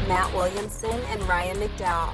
Matt Williamson and Ryan McDowell.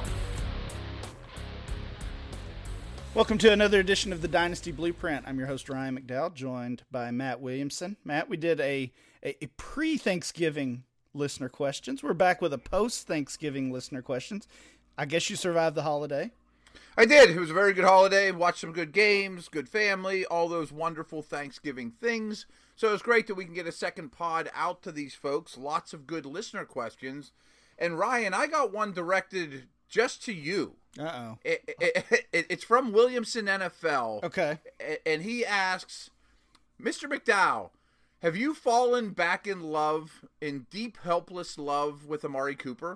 Welcome to another edition of the Dynasty Blueprint. I'm your host, Ryan McDowell, joined by Matt Williamson. Matt, we did a pre-Thanksgiving listener questions. We're back with a post-Thanksgiving listener questions. I guess you survived the holiday. I did. It was a very good holiday. Watched some good games, good family, all those wonderful Thanksgiving things. So it's great that we can get a second pod out to these folks. Lots of good listener questions. And Ryan, I got one directed just to you. Uh-oh. It's from Williamson NFL. Okay. And he asks, Mr. McDowell, have you fallen back in love, in deep, helpless love with Amari Cooper?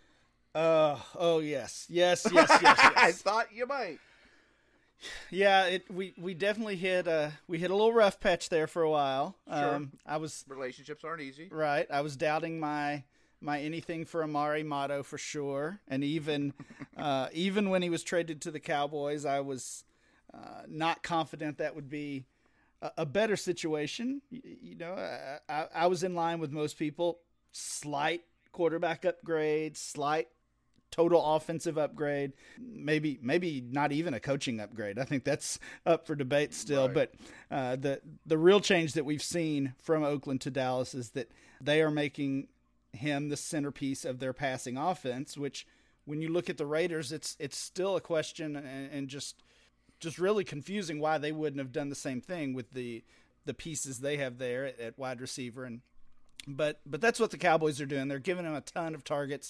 Oh, yes. Yes. I thought you might. Yeah, we definitely hit a little rough patch there for a while. Sure. Relationships aren't easy. Right. I was doubting my anything for Amari motto for sure, and even when he was traded to the Cowboys, I was not confident that would be a better situation. I was in line with most people. Slight quarterback upgrade, slight total offensive upgrade, maybe not even a coaching upgrade. I think that's up for debate still. Right. But the real change that we've seen from Oakland to Dallas is that they are making him the centerpiece of their passing offense, which when you look at the Raiders, it's still a question and just really confusing why they wouldn't have done the same thing with the pieces they have there at wide receiver. But that's what the Cowboys are doing. They're giving him a ton of targets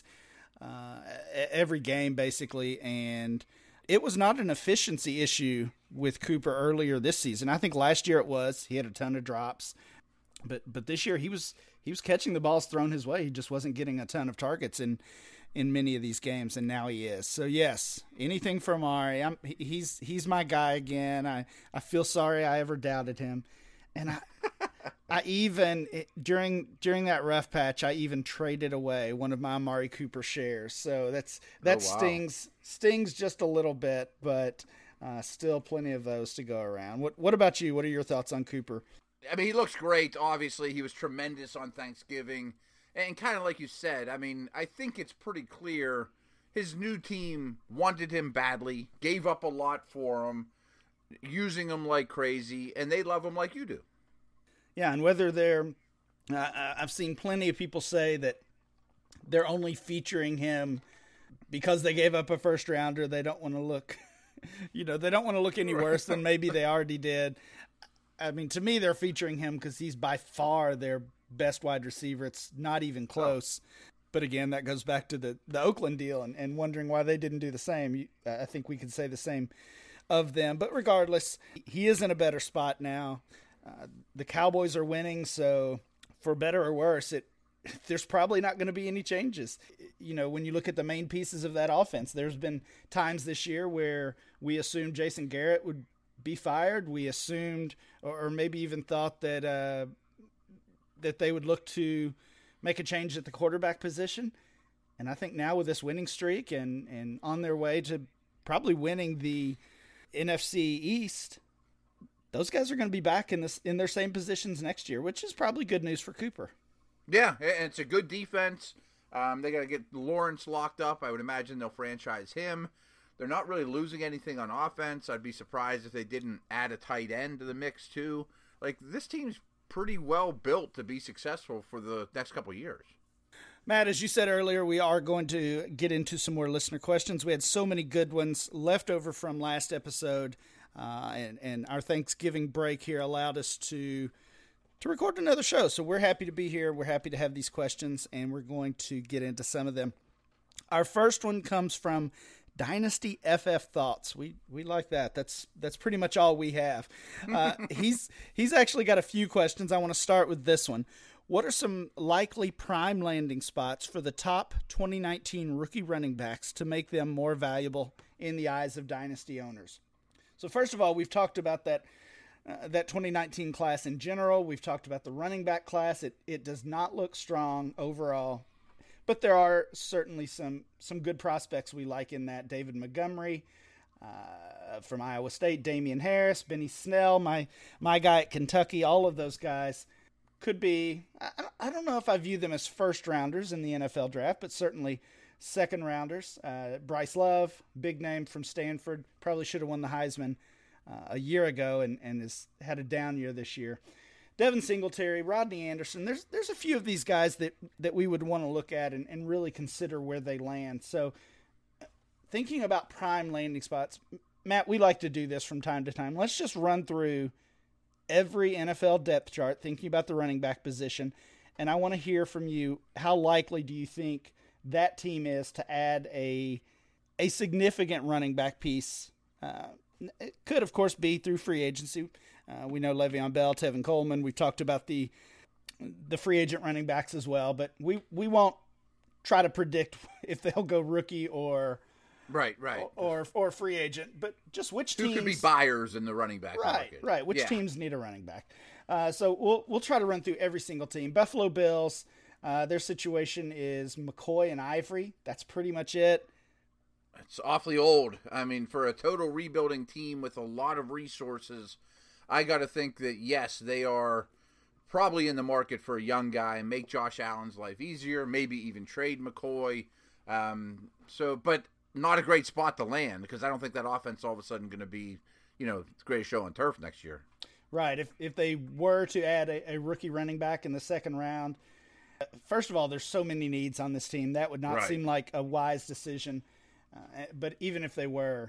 every game basically, and it was not an efficiency issue with Cooper earlier this season. I think last year it was. He had a ton of drops. But this year he was catching the balls thrown his way. He just wasn't getting a ton of targets in many of these games, and now he is. So yes, anything for Amari. He's my guy again. I feel sorry I ever doubted him, and I even during that rough patch I even traded away one of my Amari Cooper shares. So that stings just a little bit, but still plenty of those to go around. What about you? What are your thoughts on Cooper? I mean, he looks great. Obviously, he was tremendous on Thanksgiving. And kind of like you said, I mean, I think it's pretty clear his new team wanted him badly, gave up a lot for him, using him like crazy, and they love him like you do. Yeah, and whether they're I've seen plenty of people say that they're only featuring him because they gave up a first rounder. They don't want to look, they don't want to look any worse than maybe they already did. I mean, to me, they're featuring him because he's by far their best wide receiver. It's not even close. But again, that goes back to the Oakland deal and wondering why they didn't do the same. I think we could say the same of them. But regardless, he is in a better spot now. The Cowboys are winning, so for better or worse, there's probably not going to be any changes. When you look at the main pieces of that offense, there's been times this year where we assumed Jason Garrett would be fired. We assumed, or maybe even thought that they would look to make a change at the quarterback position. And I think now with this winning streak and on their way to probably winning the NFC East, those guys are going to be back in their same positions next year, which is probably good news for Cooper. Yeah, and it's a good defense. They got to get Lawrence locked up. I would imagine they'll franchise him. They're not really losing anything on offense. I'd be surprised if they didn't add a tight end to the mix too. Like, this team's pretty well built to be successful for the next couple of years. Matt, as you said earlier, we are going to get into some more listener questions. We had so many good ones left over from last episode, and our Thanksgiving break here allowed us to record another show. So we're happy to be here. We're happy to have these questions, and we're going to get into some of them. Our first one comes from Dynasty FF Thoughts. We like that. That's pretty much all we have. He's actually got a few questions. I want to start with this one. What are some likely prime landing spots for the top 2019 rookie running backs to make them more valuable in the eyes of Dynasty owners? So first of all, we've talked about that 2019 class in general. We've talked about the running back class. It does not look strong overall. But there are certainly some good prospects we like in that. David Montgomery from Iowa State, Damian Harris, Benny Snell, my guy at Kentucky, all of those guys could be, I don't know if I view them as first rounders in the NFL draft, but certainly second rounders. Bryce Love, big name from Stanford, probably should have won the Heisman a year ago and has had a down year this year. Devin Singletary, Rodney Anderson. There's a few of these guys that we would want to look at and really consider where they land. So thinking about prime landing spots, Matt, we like to do this from time to time. Let's just run through every NFL depth chart, thinking about the running back position. And I want to hear from you, how likely do you think that team is to add a significant running back piece? It could, of course, be through free agency. We know Le'Veon Bell, Tevin Coleman. We've talked about the free agent running backs as well, but we won't try to predict if they'll go rookie or right or free agent. But just which teams who could be buyers in the running back market? Right. Which teams need a running back? So we'll try to run through every single team. Buffalo Bills. Their situation is McCoy and Ivory. That's pretty much it. It's awfully old. I mean, for a total rebuilding team with a lot of resources, I got to think that, yes, they are probably in the market for a young guy and make Josh Allen's life easier, maybe even trade McCoy. But not a great spot to land because I don't think that offense all of a sudden going to be, the greatest show on turf next year. Right. If they were to add a rookie running back in the second round, first of all, there's so many needs on this team. That would not seem like a wise decision. But even if they were,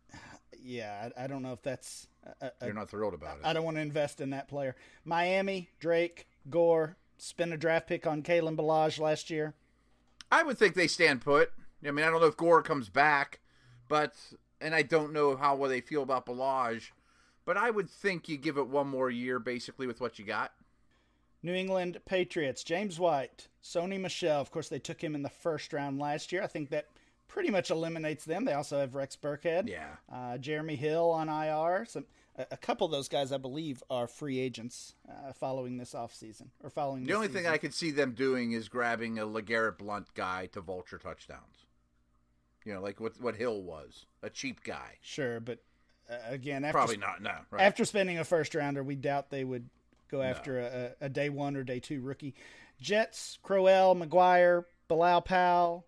I don't know if that's... You're not thrilled about it. I don't want to invest in that player. Miami, Drake, Gore, spent a draft pick on Kalen Ballage last year. I would think they stand put. I mean, I don't know if Gore comes back, and I don't know how well they feel about Ballage, but I would think you give it one more year basically with what you got. New England Patriots, James White, Sony Michel. Of course, they took him in the first round last year. I think that pretty much eliminates them. They also have Rex Burkhead. Yeah. Jeremy Hill on IR. A couple of those guys, I believe, are free agents following this offseason. The only thing I could see them doing is grabbing a LeGarrette Blount guy to vulture touchdowns. Like what Hill was. A cheap guy. Sure, but again, probably not. No. Right. After spending a first rounder, we doubt they would go after a day one or day two rookie. Jets, Crowell, McGuire, Bilal Powell.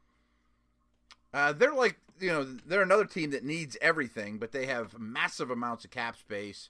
They're like, they're another team that needs everything, but they have massive amounts of cap space.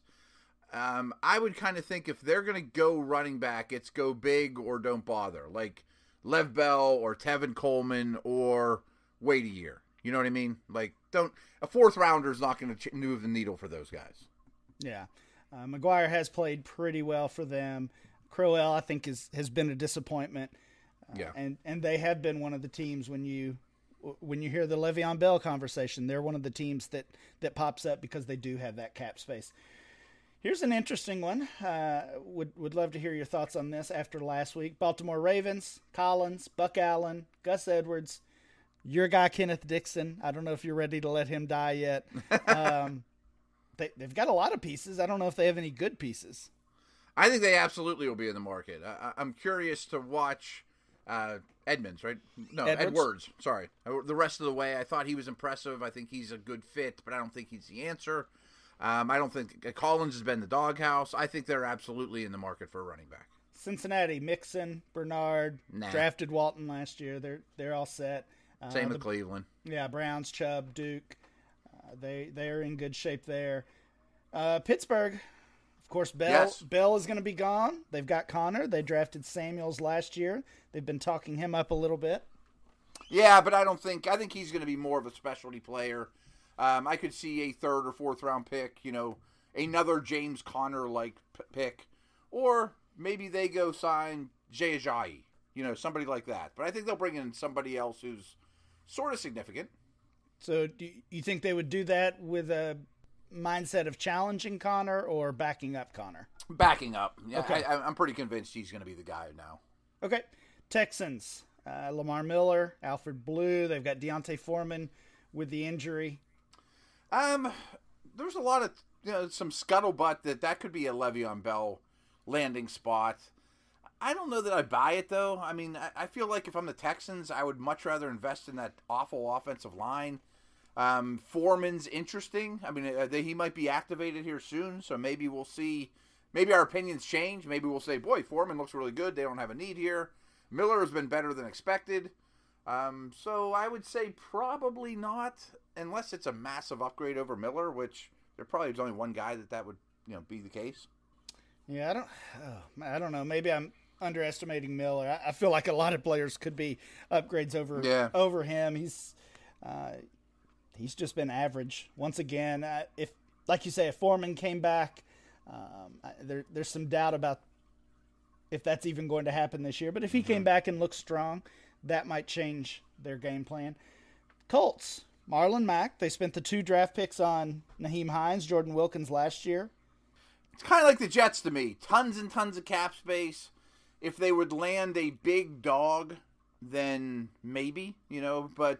I would kind of think if they're going to go running back, it's go big or don't bother. Like Lev Bell or Tevin Coleman or wait a year. You know what I mean? Like, a fourth rounder is not going to move the needle for those guys. Yeah. McGuire has played pretty well for them. Crowell, I think, has been a disappointment. And they have been one of the teams when you hear the Le'Veon Bell conversation, they're one of the teams that pops up because they do have that cap space. Here's an interesting one. Would love to hear your thoughts on this after last week. Baltimore Ravens, Collins, Buck Allen, Gus Edwards, your guy Kenneth Dixon. I don't know if you're ready to let him die yet. They've got a lot of pieces. I don't know if they have any good pieces. I think they absolutely will be in the market. I'm curious to watch Edmonds, right? No, Edwards. Sorry. The rest of the way, I thought he was impressive. I think he's a good fit, but I don't think he's the answer. I don't think Collins has been the doghouse. I think they're absolutely in the market for a running back. Cincinnati, Mixon, Bernard, drafted Walton last year. They're all set. Same with Cleveland. Yeah, Browns, Chubb, Duke. They are in good shape there. Pittsburgh, of course, Bell. Yes. Bell is going to be gone. They've got Connor. They drafted Samuels last year. They've been talking him up a little bit. Yeah, but I think he's going to be more of a specialty player. I could see a third or fourth round pick, another James Conner-like pick. Or maybe they go sign Jay Ajayi, somebody like that. But I think they'll bring in somebody else who's sort of significant. So do you think they would do that with a mindset of challenging Connor or backing up Connor? Backing up. Yeah, okay. I'm pretty convinced he's going to be the guy now. Okay. Texans, Lamar Miller, Alfred Blue. They've got Deontay Foreman with the injury. There's a lot of some scuttlebutt that could be a Le'Veon Bell landing spot. I don't know that I buy it, though. I mean, I feel like if I'm the Texans, I would much rather invest in that awful offensive line. Foreman's interesting. I mean, he might be activated here soon, so maybe we'll see maybe our opinions change. Maybe we'll say, boy, Foreman looks really good. They don't have a need here. Miller has been better than expected. So I would say probably not, unless it's a massive upgrade over Miller, which there probably is only one guy that would be the case. Yeah, I don't know. Maybe I'm underestimating Miller. I feel like a lot of players could be upgrades over him. He's just been average once again. If, like you say, if Foreman came back, there's some doubt about if that's even going to happen this year. But if he came back and looked strong, that might change their game plan. Colts, Marlon Mack. They spent the 2 draft picks on Nyheim Hines, Jordan Wilkins last year. It's kind of like the Jets to me. Tons and tons of cap space. If they would land a big dog, then maybe, but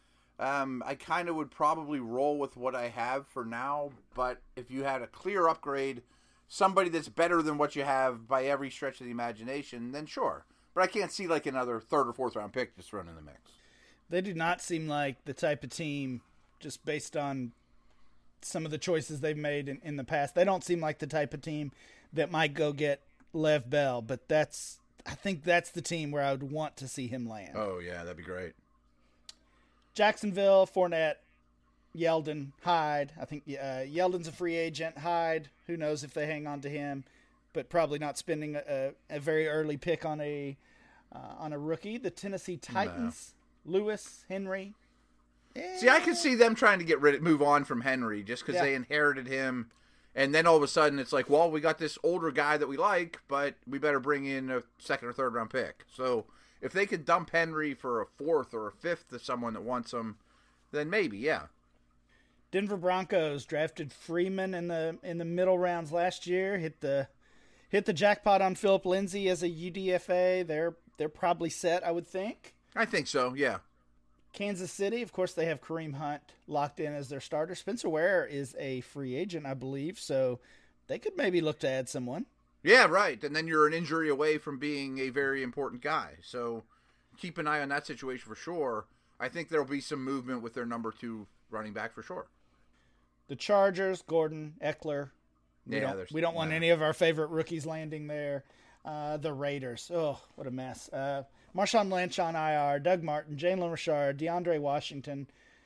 I kind of would probably roll with what I have for now. But if you had a clear upgrade, somebody that's better than what you have by every stretch of the imagination, then sure. But I can't see like another 3rd or 4th round pick just thrown in the mix. They do not seem like the type of team, just based on some of the choices they've made in the past. They don't seem like the type of team that might go get Lev Bell, but I think that's the team where I would want to see him land. Oh, yeah, that'd be great. Jacksonville, Fournette, Yeldon, Hyde. I think Yeldon's a free agent. Hyde, who knows if they hang on to him, but probably not spending a very early pick on a rookie. The Tennessee Titans, Lewis, Henry. See, I could see them trying to move on from Henry just because they inherited him. And then all of a sudden it's like, well, we got this older guy that we like, but we better bring in a 2nd or 3rd round pick. So if they could dump Henry for a 4th or a 5th to someone that wants him, then maybe, yeah. Denver Broncos drafted Freeman in the middle rounds last year. Hit the jackpot on Philip Lindsay as a UDFA. They're probably set, I would think. I think so, yeah. Kansas City, of course, they have Kareem Hunt locked in as their starter. Spencer Ware is a free agent, I believe, so they could maybe look to add someone. Yeah, right. And then you're an injury away from being a very important guy. So keep an eye on that situation for sure. I think there'll be some movement with their number 2 running back for sure. The Chargers, Gordon, Eckler. We don't want any of our favorite rookies landing there. The Raiders. Oh, what a mess. Marshawn Lynch on IR, Doug Martin, Jalen Richard, DeAndre Washington.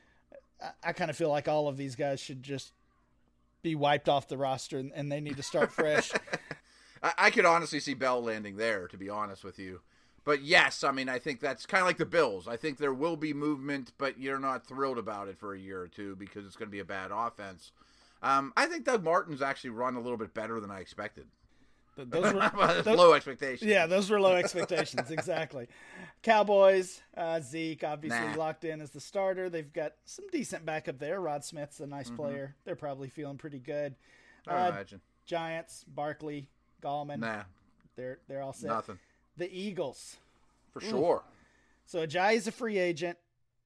I kind of feel like all of these guys should just be wiped off the roster and they need to start fresh. I could honestly see Bell landing there, to be honest with you. But yes, I mean, I think that's kind of like the Bills. I think there will be movement, but you're not thrilled about it for a year or two because it's going to be a bad offense. I think Doug Martin's actually run a little bit better than I expected. Those were low expectations. Yeah, those were low expectations, exactly. Cowboys, Zeke obviously locked in as the starter. They've got some decent backup there. Rod Smith's a nice player. They're probably feeling pretty good. I imagine. Giants, Barkley, Gallman. They're all set. Nothing. The Eagles. For sure. So Ajayi's a free agent.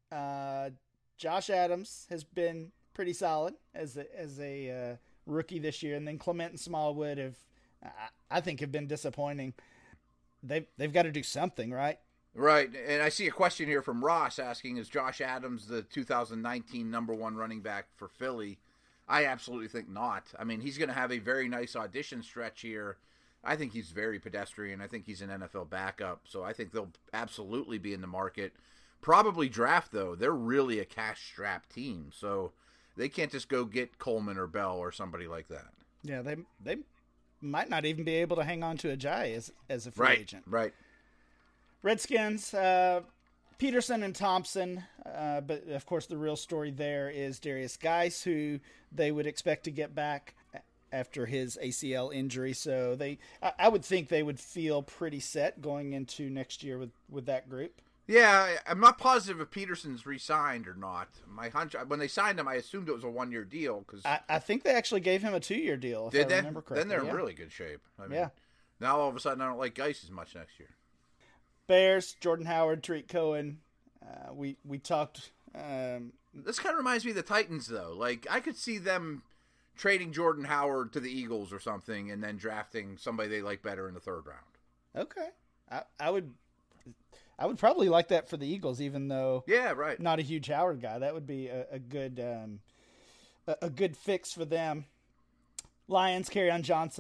Josh Adams has been pretty solid as a rookie this year. And then Clement and Smallwood have been disappointing. They've got to do something, right? Right. And I see a question here from Ross asking, is Josh Adams the 2019 number 1 running back for Philly? I absolutely think not. I mean, he's going to have a very nice audition stretch here. I think he's very pedestrian. I think he's an NFL backup. So I think they'll absolutely be in the market. Probably draft, though. They're really a cash-strapped team. So they can't just go get Coleman or Bell or somebody like that. Yeah, they might not even be able to hang on to Ajayi as a free agent. Right. Redskins, Peterson and Thompson, but of course the real story there is Darius Geis, who they would expect to get back after his ACL injury. So I would think they would feel pretty set going into next year with that group. Yeah, I'm not positive if Peterson's re-signed or not. My hunch, when they signed him, I assumed it was a 1-year deal. Cause I think they actually gave him a 2-year deal, if I remember correctly. Then they're in really good shape. I mean, now all of a sudden I don't like Geis as much next year. Bears, Jordan Howard, Tariq Cohen. We talked. This kind of reminds me of the Titans, though. Like, I could see them trading Jordan Howard to the Eagles or something and then drafting somebody they like better in the 3rd round. Okay. I would probably like that for the Eagles, even though not a huge Howard guy. That would be a good fix for them. Lions, Kerryon Johnson,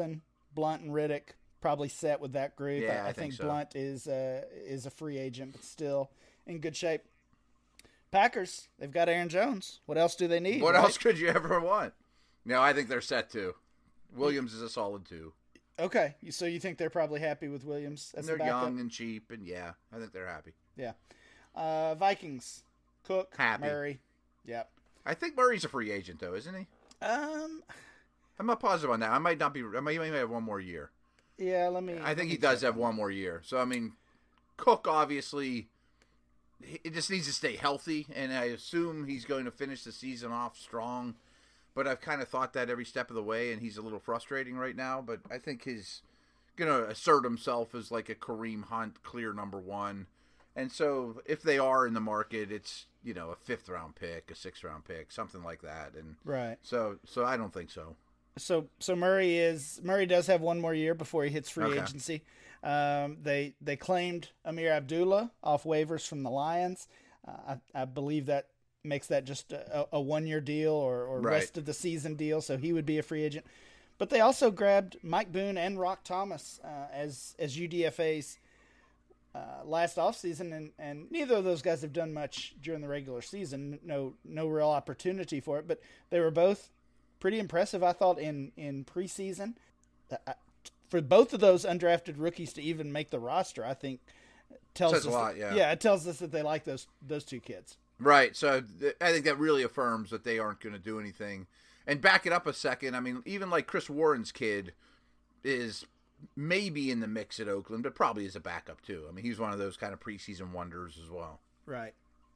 Blunt and Riddick probably set with that group. Yeah, I I think so. Blunt is a free agent, but still in good shape. Packers, they've got Aaron Jones. What else do they need? What right? else could you ever want? No, I think they're set too. Williams is a solid 2. Okay, so you think they're probably happy with Williams as They're the backup? young and cheap, and yeah, I think they're happy. Yeah. Vikings, Cook, Happy. Murray. Yeah. I think Murray's a free agent though, isn't he? I'm not positive on that. I might not be. He might have one more year. Yeah, let me. I think he does have one more year. So I mean, Cook obviously, it just needs to stay healthy, and I assume he's going to finish the season off strong. But I've kind of thought that every step of the way, and he's a little frustrating right now. But I think he's going to assert himself as like a Kareem Hunt, clear number 1. And so if they are in the market, it's, a 5th round pick, a 6th round pick, something like that. And right. So I don't think so. So Murray does have one more year before he hits free Okay. agency. They claimed Amir Abdullah off waivers from the Lions. I believe that makes that just a 1-year deal or Right. rest of the season deal, so he would be a free agent. But they also grabbed Mike Boone and Rock Thomas as UDFAs last offseason, and neither of those guys have done much during the regular season. No real opportunity for it, but they were both pretty impressive, I thought, in preseason. For both of those undrafted rookies to even make the roster, I think tells Says us a lot, that, yeah. it tells us that they like those 2 kids. Right. So I think that really affirms that they aren't going to do anything. And back it up a second. I mean, even like Chris Warren's kid is maybe in the mix at Oakland, but probably is a backup too. I mean, he's one of those kind of preseason wonders as well. Right.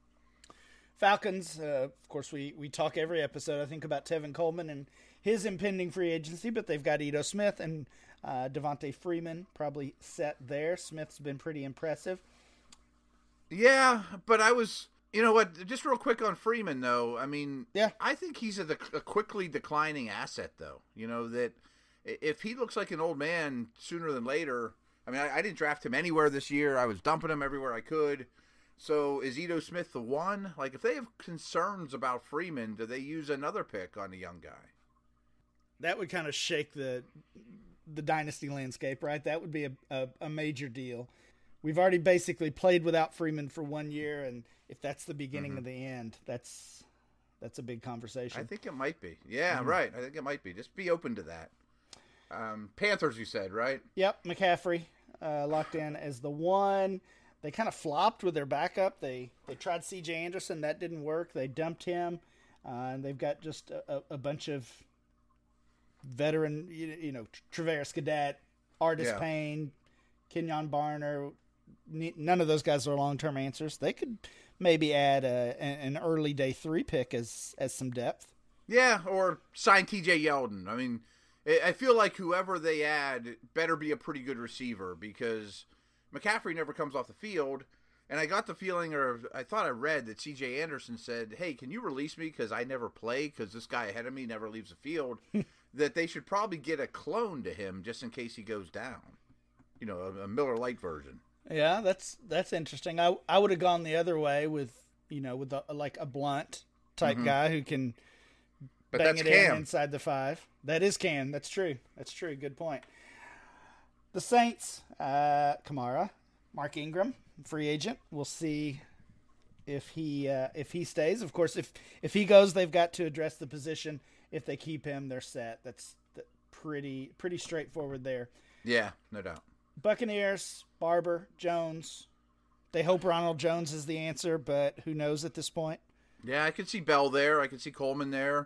Falcons, of course, we talk every episode, I think, about Tevin Coleman and his impending free agency, but they've got Ito Smith and Devontae Freeman probably set there. Smith's been pretty impressive. Yeah, but you know what? Just real quick on Freeman, though. I mean, Yeah. I think he's a quickly declining asset, though. That if he looks like an old man sooner than later, I mean, I didn't draft him anywhere this year. I was dumping him everywhere I could. So is Ito Smith the one? Like, if they have concerns about Freeman, do they use another pick on a young guy? That would kind of shake the dynasty landscape, right? That would be a major deal. We've already basically played without Freeman for 1 year, and if that's the beginning of the end, that's a big conversation. I think it might be. Yeah, right. I think it might be. Just be open to that. Panthers, you said, right? Yep, McCaffrey locked in as the one. They kind of flopped with their backup. They tried C.J. Anderson. That didn't work. They dumped him. And they've got just a bunch of veteran, Travaris Cadet, Artis Payne, Kenyon Barner. None of those guys are long-term answers. They could maybe add an early day 3 pick as some depth. Yeah, or sign T.J. Yeldon. I mean, I feel like whoever they add better be a pretty good receiver because McCaffrey never comes off the field. And I got the feeling, or I thought I read that C.J. Anderson said, hey, can you release me because I never play because this guy ahead of me never leaves the field, that they should probably get a clone to him just in case he goes down. A Miller Lite version. Yeah, that's interesting. I would have gone the other way with a Blunt type guy who can But bang that's it Cam. in inside the 5. That is Cam. That's true. Good point. The Saints, Kamara, Mark Ingram, free agent. We'll see if he stays. Of course, if he goes, they've got to address the position. If they keep him, they're set. That's pretty straightforward there. Yeah, no doubt. Buccaneers, Barber, Jones. They hope Ronald Jones is the answer, but who knows at this point? Yeah, I could see Bell there. I could see Coleman there.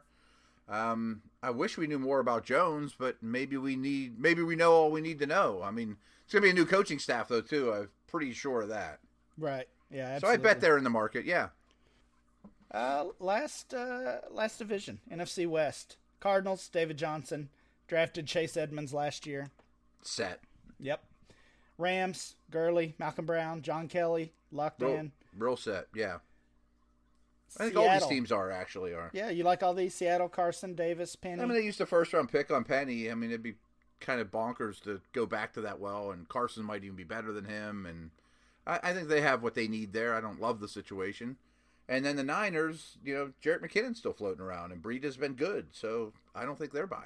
I wish we knew more about Jones, but maybe we know all we need to know. I mean, it's going to be a new coaching staff, though, too. I'm pretty sure of that. Right. Yeah, So absolutely. I bet they're in the market, yeah. Last division, NFC West. Cardinals, David Johnson. Drafted Chase Edmonds last year. Set. Yep. Rams, Gurley, Malcolm Brown, John Kelly, locked in. Real set, yeah. I think all these teams actually are. Yeah, you like all these? Seattle, Carson, Davis, Penny. I mean, they used a first-round pick on Penny. I mean, it'd be kind of bonkers to go back to that well, and Carson might even be better than him. And I think they have what they need there. I don't love the situation. And then the Niners, Jarrett McKinnon's still floating around, and Breed has been good, so I don't think they're buyers.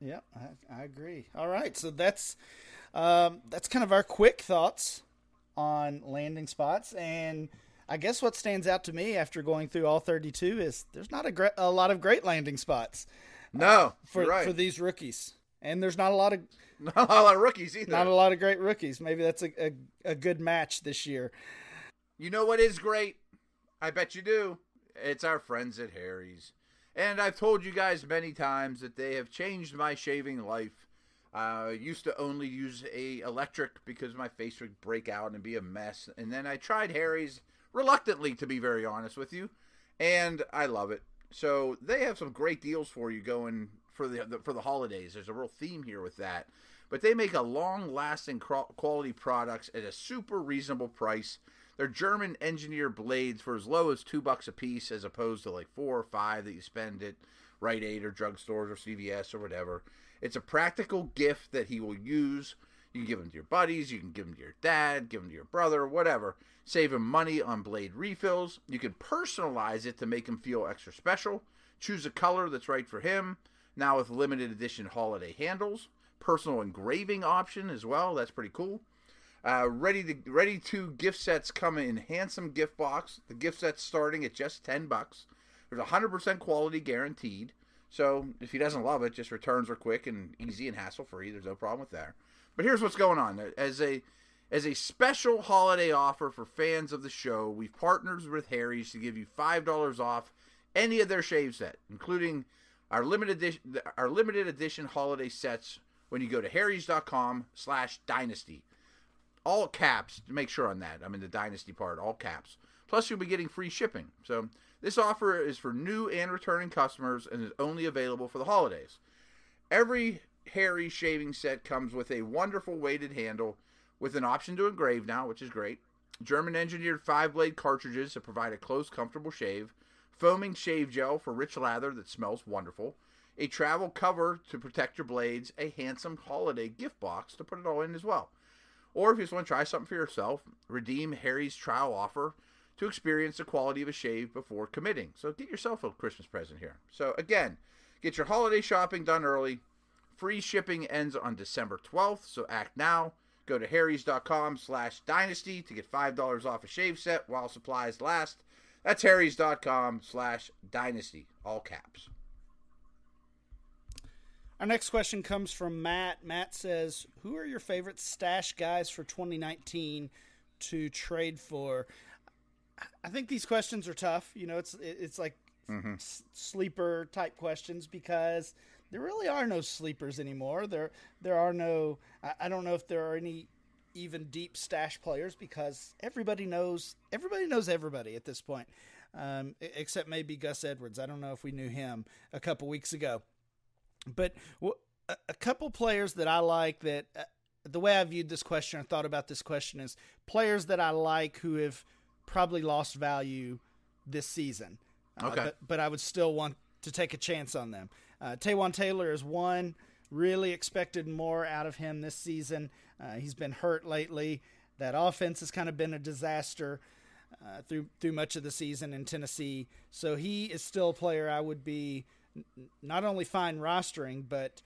Yeah, I agree. All right, so that's kind of our quick thoughts on landing spots, and I guess what stands out to me after going through all 32 is there's not a lot of great landing spots. No, for right. for these rookies, and there's not a lot of rookies either. Not a lot of great rookies. Maybe that's a good match this year. You know what is great? I bet you do. It's our friends at Harry's. And I've told you guys many times that they have changed my shaving life. I used to only use a electric because my face would break out and be a mess. And then I tried Harry's reluctantly, to be very honest with you, and I love it. So they have some great deals for you going for the holidays. There's a real theme here with that. But they make a long-lasting quality products at a super reasonable price. They're German engineered blades for as low as $2 a piece, as opposed to like $4 or $5 that you spend at Rite Aid or drugstores or CVS or whatever. It's a practical gift that he will use. You can give them to your buddies, you can give them to your dad, give them to your brother, whatever. Save him money on blade refills. You can personalize it to make him feel extra special. Choose a color that's right for him. Now with limited edition holiday handles. Personal engraving option as well. That's pretty cool. Ready to gift sets come in handsome gift box. The gift set's starting at just $10. There's 100% quality guaranteed. So if he doesn't love it, just returns are quick and easy and hassle free. There's no problem with that. But here's what's going on. As a special holiday offer for fans of the show, we've partnered with Harry's to give you $5 off any of their shave set, including our limited edition holiday sets when you go to harrys.com/dynasty. All caps, to make sure on that. I'm in the Dynasty part, all caps. Plus, you'll be getting free shipping. So, this offer is for new and returning customers and is only available for the holidays. Every Harry shaving set comes with a wonderful weighted handle with an option to engrave now, which is great. German-engineered 5-blade cartridges that provide a close, comfortable shave. Foaming shave gel for rich lather that smells wonderful. A travel cover to protect your blades. A handsome holiday gift box to put it all in as well. Or if you just want to try something for yourself, redeem Harry's trial offer to experience the quality of a shave before committing. So get yourself a Christmas present here. So again, get your holiday shopping done early. Free shipping ends on December 12th, so act now. Go to harrys.com/dynasty to get $5 off a shave set while supplies last. That's harrys.com/dynasty, all caps. Our next question comes from Matt. Matt says, who are your favorite stash guys for 2019 to trade for? I think these questions are tough. You know, it's like sleeper type questions because there really are no sleepers anymore. There are no, I don't know if there are any even deep stash players because everybody knows everybody at this point, except maybe Gus Edwards. I don't know if we knew him a couple weeks ago. But a couple players that I like that the way I viewed this question or thought about this question is players that I like who have probably lost value this season. Okay. But I would still want to take a chance on them. Taywan Taylor is one. Really expected more out of him this season. He's been hurt lately. That offense has kind of been a disaster through much of the season in Tennessee. So he is still a player I would be not only fine rostering, but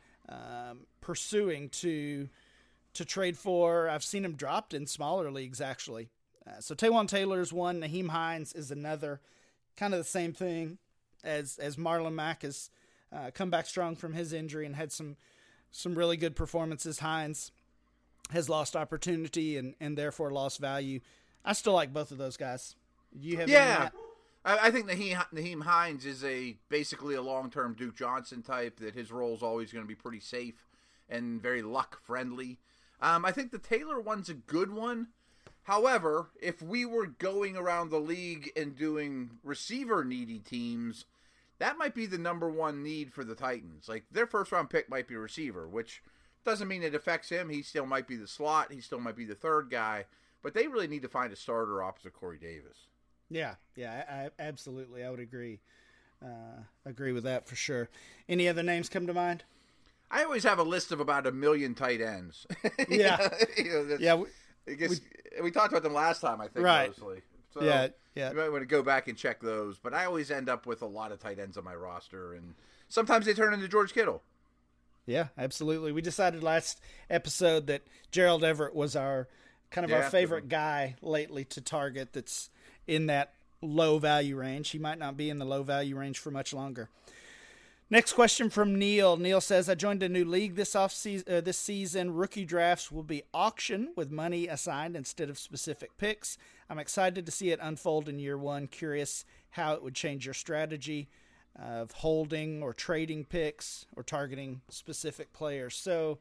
pursuing to trade for. I've seen him dropped in smaller leagues, actually. So Taywan Taylor's one. Nyheim Hines is another. Kind of the same thing as Marlon Mack has come back strong from his injury and had some really good performances. Hines has lost opportunity and therefore lost value. I still like both of those guys. Do you have any on that? I think Nyheim Hines is basically a long-term Duke Johnson type, that his role is always going to be pretty safe and very luck-friendly. I think the Taylor one's a good one. However, if we were going around the league and doing receiver-needy teams, that might be the number one need for the Titans. Like, their first-round pick might be a receiver, which doesn't mean it affects him. He still might be the slot. He still might be the third guy. But they really need to find a starter opposite Corey Davis. Yeah, I absolutely. I would agree. Agree with that for sure. Any other names come to mind? I always have a list of about 1 million tight ends. Yeah. We talked about them last time, I think, right. mostly. So yeah. You might want to go back and check those. But I always end up with a lot of tight ends on my roster, and sometimes they turn into George Kittle. Yeah, absolutely. We decided last episode that Gerald Everett was our favorite guy lately to target that's in that low value range. He might not be in the low value range for much longer. Next question from Neil. Neil says, I joined a new league this season. Rookie drafts will be auction with money assigned instead of specific picks. I'm excited to see it unfold in year one. Curious how it would change your strategy of holding or trading picks or targeting specific players. So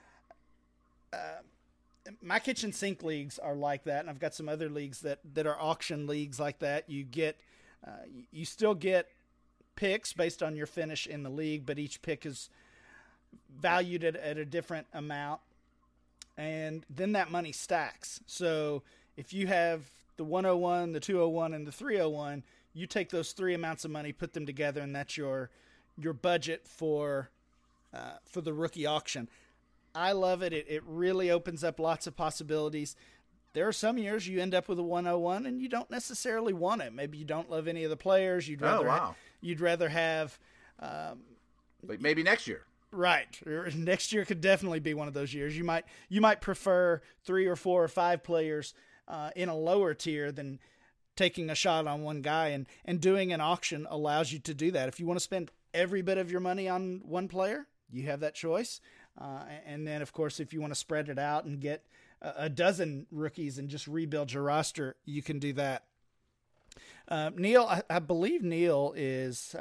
my kitchen sink leagues are like that, and I've got some other leagues that are auction leagues like that. You get you still get picks based on your finish in the league, but each pick is valued at a different amount, and then that money stacks. So if you have the 101, the 201, and the 301, you take those three amounts of money, put them together, and that's your budget for the rookie auction. I love it. It really opens up lots of possibilities. There are some years you end up with a 101 and you don't necessarily want it. Maybe you don't love any of the players. You'd rather have like maybe next year. Right. Next year could definitely be one of those years. You might prefer 3 or 4 or 5 players in a lower tier than taking a shot on one guy, and doing an auction allows you to do that. If you want to spend every bit of your money on one player, you have that choice. And then, of course, if you want to spread it out and get a dozen rookies and just rebuild your roster, you can do that. Neil, I believe Neil is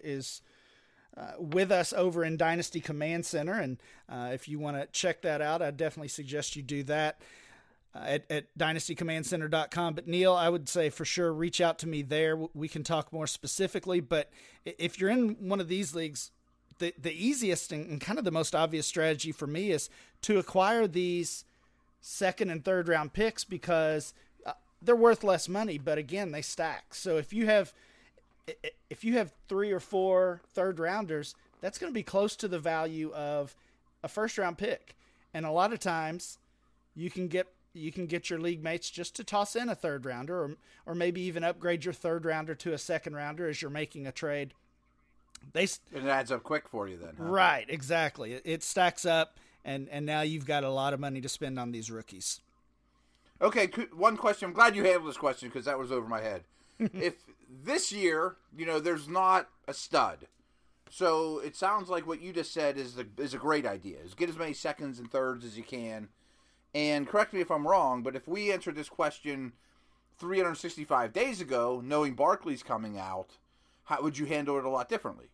with us over in Dynasty Command Center, and if you want to check that out, I definitely suggest you do that at dynastycommandcenter.com. But Neil, I would say for sure reach out to me there. We can talk more specifically, but if you're in one of these leagues, the easiest and kind of the most obvious strategy for me is to acquire these second and third round picks, because they're worth less money, but again, they stack. So if you have 3 or 4 third rounders, that's going to be close to the value of a first round pick. And a lot of times you can get your league mates just to toss in a third rounder, or maybe even upgrade your third rounder to a second rounder as you're making a trade. It adds up quick for you then, huh? Right, exactly. It stacks up, and now you've got a lot of money to spend on these rookies. Okay, one question. I'm glad you handled this question because that was over my head. If this year, there's not a stud, so it sounds like what you just said is a great idea. Is get as many seconds and thirds as you can. And correct me if I'm wrong, but if we answered this question 365 days ago, knowing Barkley's coming out, how would you handle it a lot differently?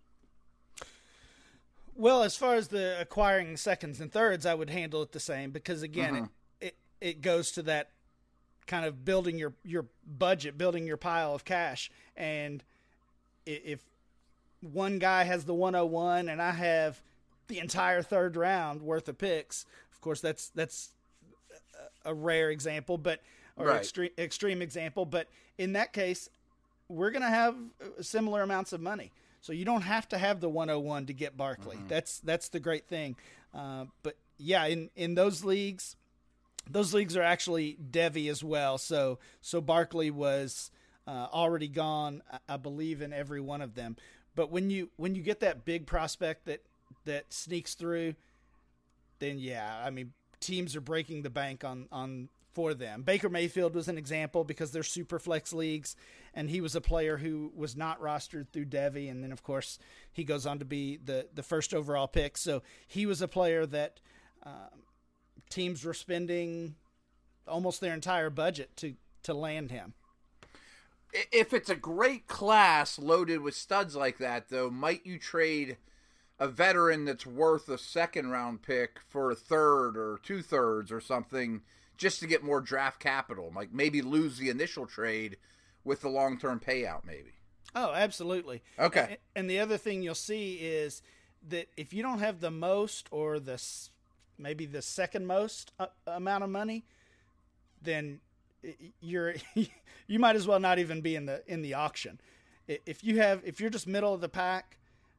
Well, as far as the acquiring seconds and thirds, I would handle it the same, because again, it goes to that kind of building your budget, building your pile of cash. And if one guy has the 101 and I have the entire third round worth of picks, of course that's a rare example, extreme example. But in that case, we're going to have similar amounts of money. So you don't have to have the 101 to get Barkley. That's the great thing. But yeah, in those leagues are actually Devy as well. So Barkley was already gone, I believe, in every one of them. But when you get that big prospect that sneaks through, then yeah, I mean, teams are breaking the bank on for them. Baker Mayfield was an example because they're super flex leagues, and he was a player who was not rostered through Devy, and then of course he goes on to be the first overall pick. So he was a player that teams were spending almost their entire budget to land him. If it's a great class loaded with studs like that, though, might you trade a veteran that's worth a second round pick for a third or 2/3 or something, just to get more draft capital? Like maybe lose the initial trade with the long-term payout, maybe. Oh, absolutely. Okay. And the other thing you'll see is that if you don't have the most or maybe the second most amount of money, then you might as well not even be in the auction. If you're just middle of the pack,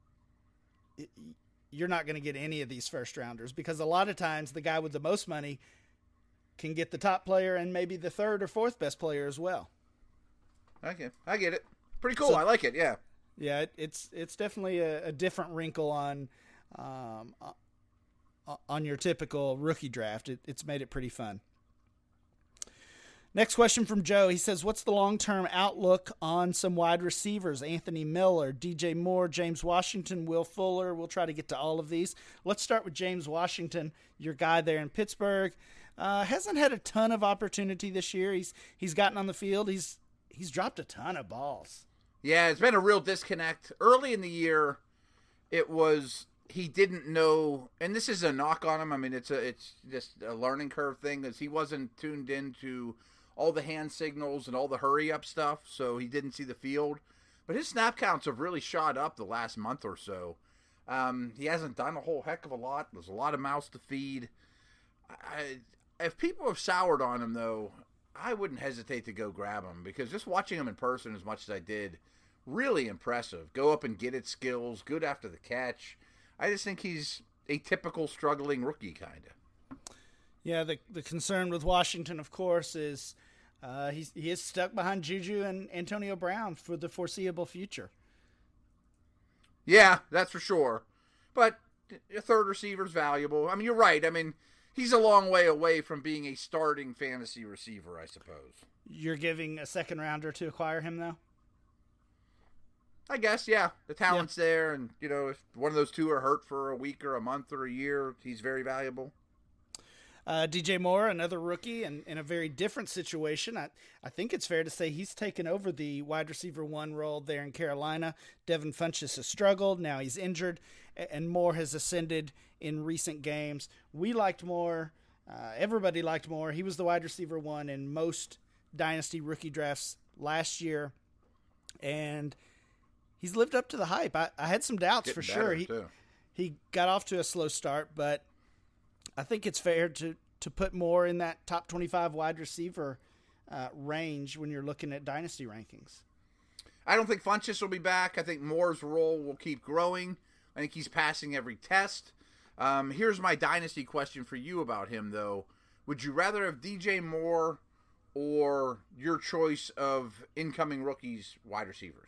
you're not going to get any of these first rounders, because a lot of times the guy with the most money can get the top player and maybe the third or fourth best player as well. Okay, I get it. Pretty cool. I like it. Yeah. Yeah, it's definitely a different wrinkle on on your typical rookie draft. It's made it pretty fun. Next question from Joe. He says, what's the long-term outlook on some wide receivers? Anthony Miller, DJ Moore, James Washington, Will Fuller. We'll try to get to all of these. Let's start with James Washington, your guy there in Pittsburgh. Hasn't had a ton of opportunity this year. He's gotten on the field. He's dropped a ton of balls. Yeah, it's been a real disconnect. Early in the year, it was he didn't know, and this is a knock on him. I mean, it's just a learning curve thing, as he wasn't tuned into all the hand signals and all the hurry up stuff, so he didn't see the field. But his snap counts have really shot up the last month or so. He hasn't done a whole heck of a lot. There's a lot of mouths to feed. If people have soured on him, though, I wouldn't hesitate to go grab him, because just watching him in person as much as I did, really impressive. Go up and get it skills, good after the catch. I just think he's a typical struggling rookie, kind of. Yeah, the concern with Washington, of course, is he is stuck behind Juju and Antonio Brown for the foreseeable future. Yeah, that's for sure. But a third receiver is valuable. I mean, you're right. I mean, he's a long way away from being a starting fantasy receiver, I suppose. You're giving a second rounder to acquire him, though? I guess, yeah. The talent's there, and, if one of those two are hurt for a week or a month or a year, he's very valuable. DJ Moore, another rookie, and in a very different situation. I think it's fair to say he's taken over the wide receiver 1 role there in Carolina. Devin Funchess has struggled. Now he's injured, and Moore has ascended in recent games. We liked Moore. Everybody liked Moore. He was the wide receiver 1 in most dynasty rookie drafts last year, and he's lived up to the hype. I had some doubts for sure. He got off to a slow start, but I think it's fair to put Moore in that top 25 wide receiver range when you're looking at dynasty rankings. I don't think Funchess will be back. I think Moore's role will keep growing. I think he's passing every test. Here's my dynasty question for you about him, though. Would you rather have DJ Moore or your choice of incoming rookies wide receivers?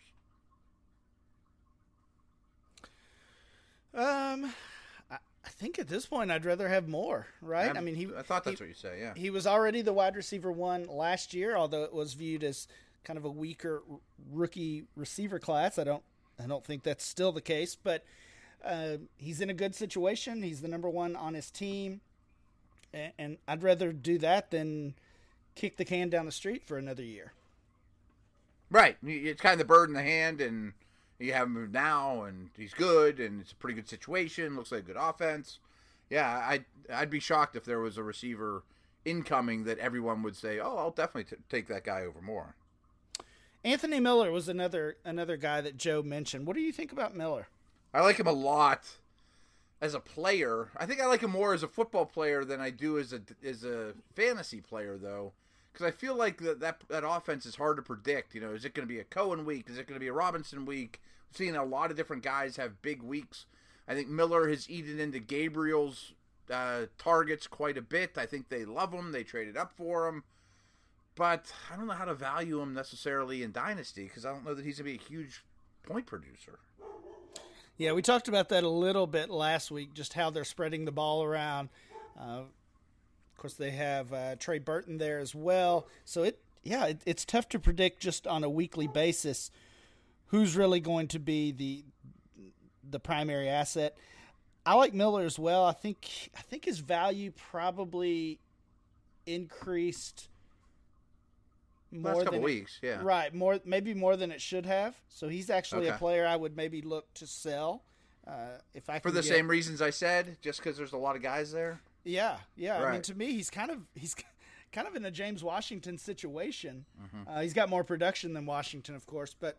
I think at this point I'd rather have Moore, right? I thought that's what you say, yeah. He was already the wide receiver 1 last year, although it was viewed as kind of a weaker rookie receiver class. I don't think that's still the case, but he's in a good situation. He's the number 1 on his team, and I'd rather do that than kick the can down the street for another year. Right. It's kind of the bird in the hand, and you have him now, and he's good, and it's a pretty good situation. Looks like a good offense. Yeah, I'd be shocked if there was a receiver incoming that everyone would say, "Oh, I'll definitely take that guy over Moore." Anthony Miller was another guy that Joe mentioned. What do you think about Miller? I like him a lot as a player. I think I like him more as a football player than I do as a fantasy player, though, because I feel like that offense is hard to predict. Is it going to be a Cohen week? Is it going to be a Robinson week? We've seen a lot of different guys have big weeks. I think Miller has eaten into Gabriel's targets quite a bit. I think they love him. They traded up for him. But I don't know how to value him necessarily in Dynasty, because I don't know that he's going to be a huge point producer. Yeah, we talked about that a little bit last week, just how they're spreading the ball around. Of course, they have Trey Burton there as well. So it's tough to predict just on a weekly basis who's really going to be the primary asset. I like Miller as well. I think his value probably increased more last couple weeks, yeah. Right, maybe more than it should have. So he's actually a player I would maybe look to sell if I can for the same reasons I said, just because there's a lot of guys there. Yeah. Right. I mean, to me, he's kind of in a James Washington situation. Mm-hmm. He's got more production than Washington, of course, but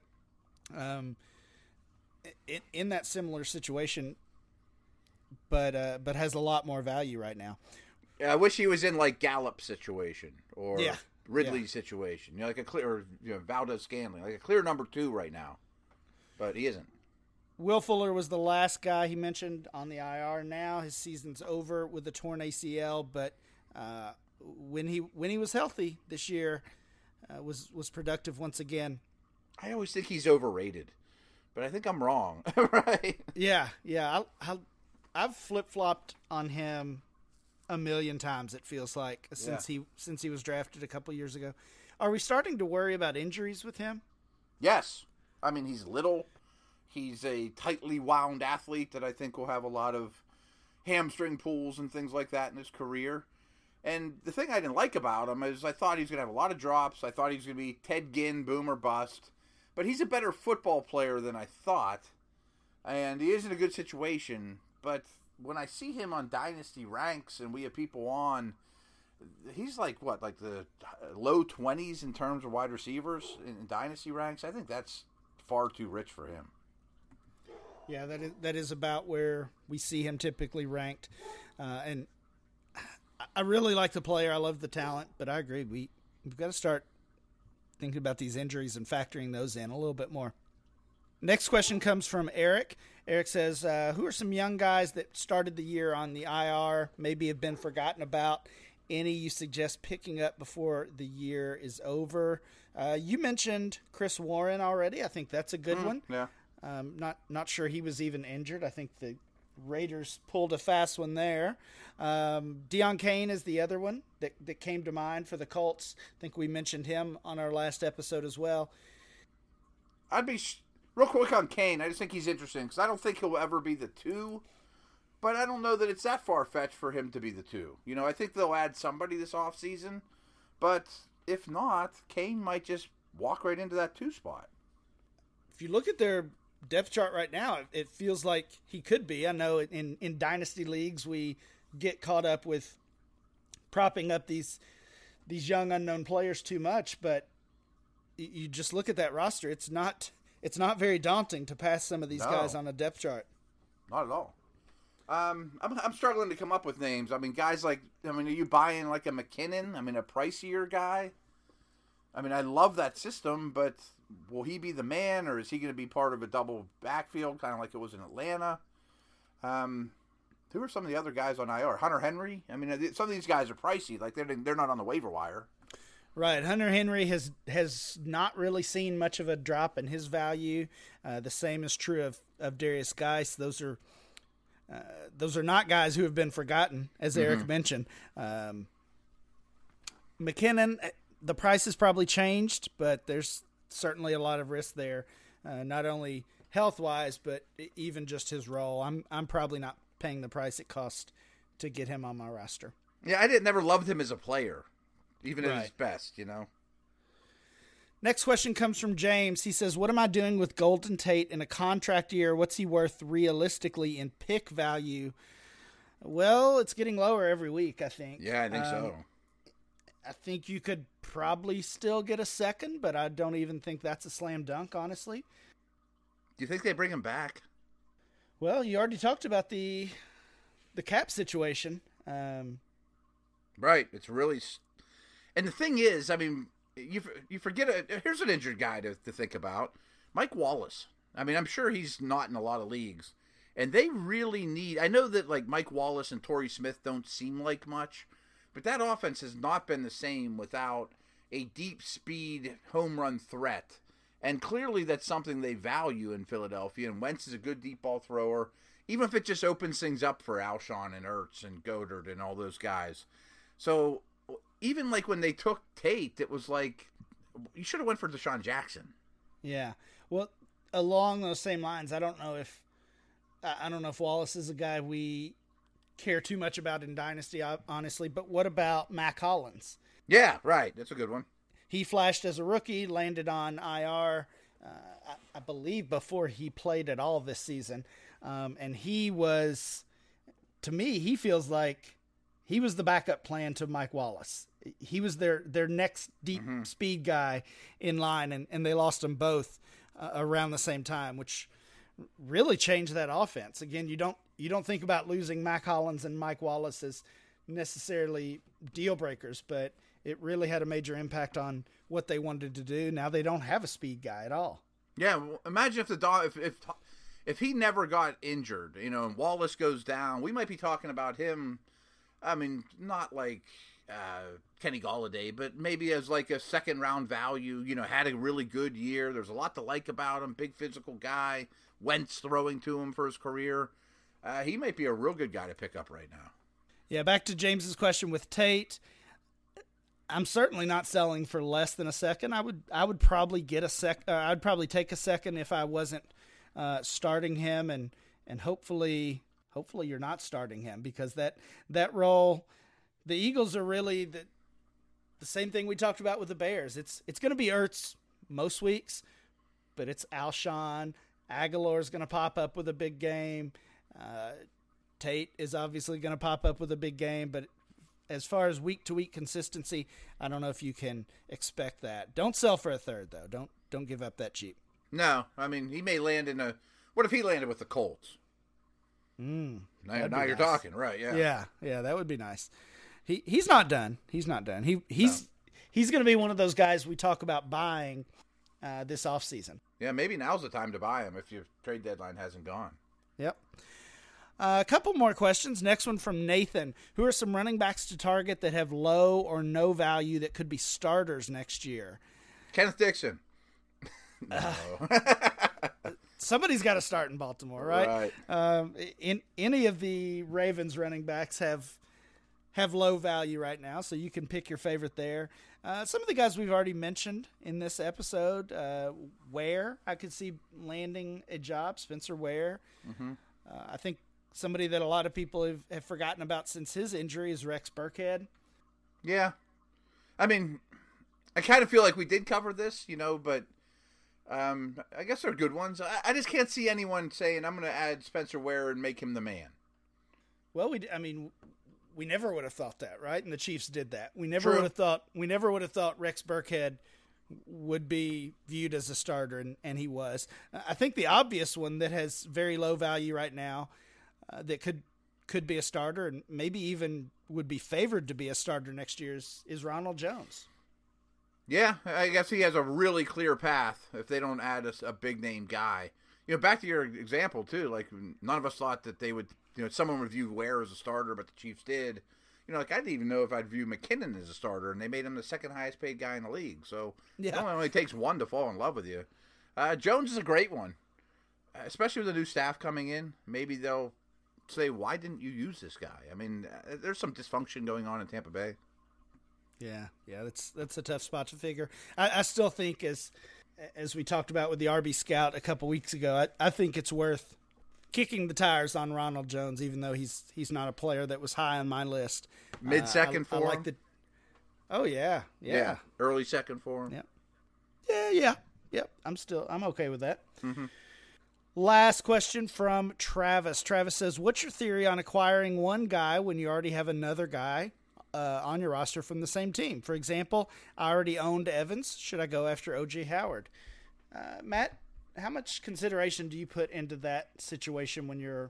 in that similar situation, but has a lot more value right now. Yeah, I wish he was in like Gallup's situation or Ridley's situation. Like a clear, Valdez Scantling, like a clear number 2 right now, but he isn't. Will Fuller was the last guy he mentioned on the IR. Now his season's over with a torn ACL, but when he was healthy this year, was productive once again. I always think he's overrated, but I think I'm wrong. Right? Yeah. I've flip-flopped on him a million times, it feels like, since he was drafted a couple years ago. Are we starting to worry about injuries with him? Yes. I mean, he's little. He's a tightly wound athlete that I think will have a lot of hamstring pulls and things like that in his career. And the thing I didn't like about him is I thought he was going to have a lot of drops. I thought he was going to be Ted Ginn, boom or bust. But he's a better football player than I thought. And he is in a good situation. But when I see him on Dynasty ranks and we have people on, he's like the low 20s in terms of wide receivers in Dynasty ranks. I think that's far too rich for him. Yeah, that is about where we see him typically ranked. And I really like the player. I love the talent, but I agree. We've got to start thinking about these injuries and factoring those in a little bit more. Next question comes from Eric. Eric says, who are some young guys that started the year on the IR, maybe have been forgotten about? Any you suggest picking up before the year is over? You mentioned Chris Warren already. I think that's a good one. Yeah. Not sure he was even injured. I think the Raiders pulled a fast one there. Deion Kane is the other one that came to mind for the Colts. I think we mentioned him on our last episode as well. I'd be real quick on Kane. I just think he's interesting because I don't think he'll ever be the 2, but I don't know that it's that far-fetched for him to be the 2. You know, I think they'll add somebody this offseason, but if not, Kane might just walk right into that 2 spot. If you look at their depth chart right now, it feels like he could be. I know in dynasty leagues we get caught up with propping up these young unknown players too much, but you just look at that roster. It's not very daunting to pass some of these guys on a depth chart. Not at all. I'm struggling to come up with names. I mean, guys like, are you buying like a McKinnon? I mean, a pricier guy? I mean, I love that system, but will he be the man, or is he going to be part of a double backfield, kind of like it was in Atlanta? Who are some of the other guys on IR? Hunter Henry? I mean, some of these guys are pricey. Like, they're not on the waiver wire. Right. Hunter Henry has not really seen much of a drop in his value. The same is true of Darius Geis. Those are not guys who have been forgotten, as Eric mentioned. McKinnon, the price has probably changed, but there's certainly a lot of risk there, not only health-wise, but even just his role. I'm probably not paying the price it cost to get him on my roster. Yeah, I never loved him as a player, even at his best, you know. Next question comes from James. He says, what am I doing with Golden Tate in a contract year? What's he worth realistically in pick value? Well, it's getting lower every week, I think. Yeah, I think so. I think you could probably still get a second, but I don't even think that's a slam dunk, honestly. Do you think they bring him back? Well, you already talked about the cap situation. Right. It's really... And the thing is, I mean, you forget... Here's an injured guy to think about. Mike Wallace. I mean, I'm sure he's not in a lot of leagues. And they really need... I know that, like, Mike Wallace and Torrey Smith don't seem like much, but that offense has not been the same without a deep speed home run threat. And clearly that's something they value in Philadelphia. And Wentz is a good deep ball thrower, even if it just opens things up for Alshon and Ertz and Goddard and all those guys. So even like when they took Tate, it was like, you should have went for Deshaun Jackson. Yeah. Well, along those same lines, I don't know if Wallace is a guy we care too much about in Dynasty, honestly, but what about Mac Hollins? Yeah, right. That's a good one. He flashed as a rookie, landed on IR, I believe, before he played at all this season. And he was, to me, he feels like he was the backup plan to Mike Wallace. He was their next deep speed guy in line, and they lost them both around the same time, which really changed that offense. Again, you don't think about losing Mac Hollins and Mike Wallace as necessarily deal breakers, but it really had a major impact on what they wanted to do. Now they don't have a speed guy at all. Yeah, well, imagine if he never got injured, you know, and Wallace goes down, we might be talking about him. I mean, not like Kenny Golladay, but maybe as like a second round value. You know, had a really good year. There's a lot to like about him. Big physical guy. Wentz throwing to him for his career. he might be a real good guy to pick up right now. Yeah, back to James's question with Tate. I'm certainly not selling for less than a second. I would probably get I'd probably take a second if I wasn't starting him, and hopefully you're not starting him, because that role, the Eagles are really the same thing we talked about with the Bears. It's going to be Ertz most weeks, but it's Alshon. Aguilar's going to pop up with a big game. Tate is obviously going to pop up with a big game, but as far as week-to-week consistency, I don't know if you can expect that. Don't sell for a third, though. Don't give up that cheap. No, I mean, he may land in a... What if he landed with the Colts? Now you're nice. talking, right? Yeah. Yeah, that would be nice. He's not done. He's not done. He's going to be one of those guys we talk about buying this offseason. Yeah, maybe now's the time to buy him if your trade deadline hasn't gone. Yep. A couple more questions. Next one from Nathan. Who are some running backs to target that have low or no value that could be starters next year? Kenneth Dixon. No. Somebody's got to start in Baltimore, right? In any of the Ravens running backs have low value right now, so you can pick your favorite there. Some of the guys we've already mentioned in this episode, Ware, I could see landing a job, Spencer Ware. Mm-hmm. I think somebody that a lot of people have forgotten about since his injury is Rex Burkhead. Yeah. I mean, I kind of feel like we did cover this, but I guess they're good ones. I just can't see anyone saying, I'm going to add Spencer Ware and make him the man. Well, we never would have thought that, right? And the Chiefs did that. We never would have thought Rex Burkhead would be viewed as a starter, and he was. I think the obvious one that has very low value right now, that could be a starter and maybe even would be favored to be a starter next year is Ronald Jones. Yeah, I guess he has a really clear path if they don't add a big name guy. Back to your example too, like none of us thought that they would, someone would view Ware as a starter, but the Chiefs did. I didn't even know if I'd view McKinnon as a starter, and they made him the second highest paid guy in the league. So it only takes one to fall in love with you. Jones is a great one, especially with the new staff coming in. Maybe they'll say, why didn't you use this guy? I mean, there's some dysfunction going on in Tampa Bay. Yeah, that's a tough spot to figure. I still think, as we talked about with the RB Scout a couple weeks ago, I think it's worth kicking the tires on Ronald Jones, even though he's not a player that was high on my list. Mid-second for him? Oh, yeah. Early second for him? Yeah. I'm okay with that. Mm-hmm. Last question from Travis. Travis says, what's your theory on acquiring one guy when you already have another guy on your roster from the same team? For example, I already owned Evans. Should I go after O.J. Howard? Matt, how much consideration do you put into that situation when you're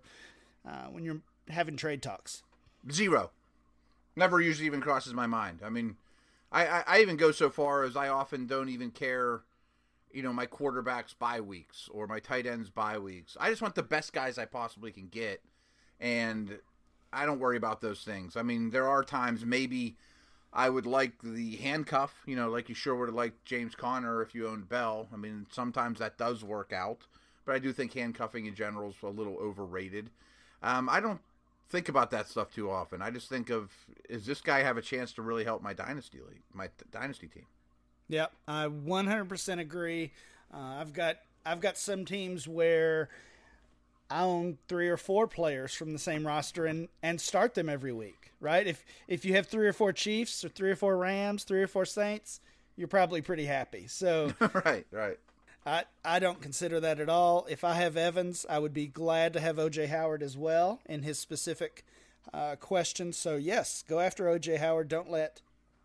having trade talks? Zero. Never usually even crosses my mind. I mean, I even go so far as I often don't even care, my quarterback's bye weeks or my tight ends bye weeks. I just want the best guys I possibly can get, and I don't worry about those things. I mean, there are times maybe I would like the handcuff, like you sure would have liked James Conner if you owned Bell. I mean, sometimes that does work out, but I do think handcuffing in general is a little overrated. I don't think about that stuff too often. I just think of, is this guy have a chance to really help my dynasty league, my dynasty team? Yep, I 100% agree. I've got some teams where I own 3 or 4 players from the same roster and start them every week, right? If you have 3 or 4 Chiefs or 3 or 4 Rams, 3 or 4 Saints, you're probably pretty happy. So right. I don't consider that at all. If I have Evans, I would be glad to have O.J. Howard as well in his specific question. So yes, go after O.J. Howard. Don't let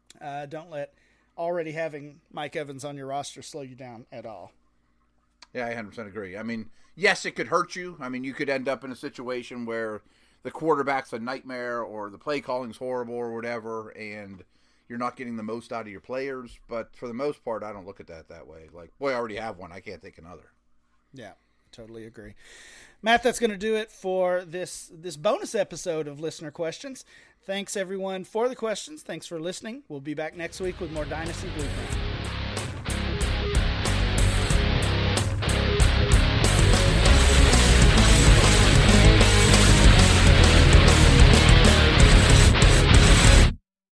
already having Mike Evans on your roster slow you down at all. Yeah, I 100% agree. I mean, yes, it could hurt you. I mean, you could end up in a situation where the quarterback's a nightmare or the play calling's horrible or whatever, and you're not getting the most out of your players. But for the most part, I don't look at that way. Like, boy, I already have one. I can't take another. Yeah, totally agree. Matt, that's going to do it for this bonus episode of Listener Questions. Thanks, everyone, for the questions. Thanks for listening. We'll be back next week with more Dynasty Blueprint.